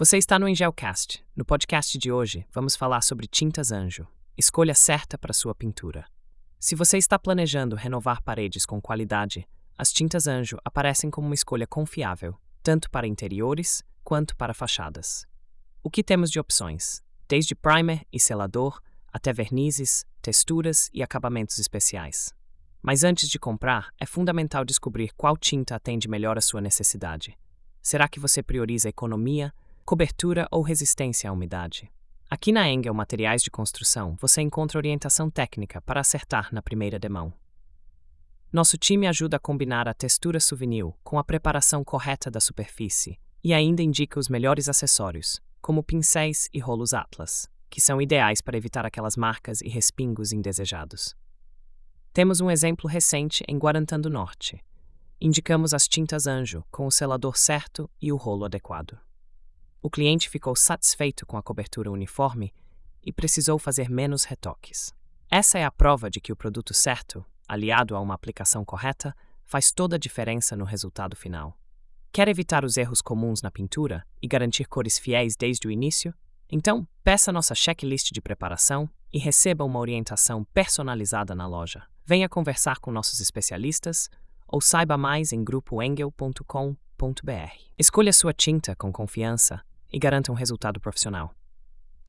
Você está no Engelcast. No podcast de hoje, vamos falar sobre tintas Anjo. Escolha certa para sua pintura. Se você está planejando renovar paredes com qualidade, as tintas Anjo aparecem como uma escolha confiável, tanto para interiores quanto para fachadas. O que temos de opções? Desde primer e selador, até vernizes, texturas e acabamentos especiais. Mas antes de comprar, é fundamental descobrir qual tinta atende melhor à sua necessidade. Será que você prioriza economia, cobertura ou resistência à umidade? Aqui na Engel Materiais de Construção, você encontra orientação técnica para acertar na primeira demão. Nosso time ajuda a combinar a textura souvenir com a preparação correta da superfície e ainda indica os melhores acessórios, como pincéis e rolos Atlas, que são ideais para evitar aquelas marcas e respingos indesejados. Temos um exemplo recente em Guarantã do Norte. Indicamos as tintas Anjo com o selador certo e o rolo adequado. O cliente ficou satisfeito com a cobertura uniforme e precisou fazer menos retoques. Essa é a prova de que o produto certo, aliado a uma aplicação correta, faz toda a diferença no resultado final. Quer evitar os erros comuns na pintura e garantir cores fiéis desde o início? Então, peça nossa checklist de preparação e receba uma orientação personalizada na loja. Venha conversar com nossos especialistas ou saiba mais em grupoengel.com.br. Escolha sua tinta com confiança e garanta um resultado profissional.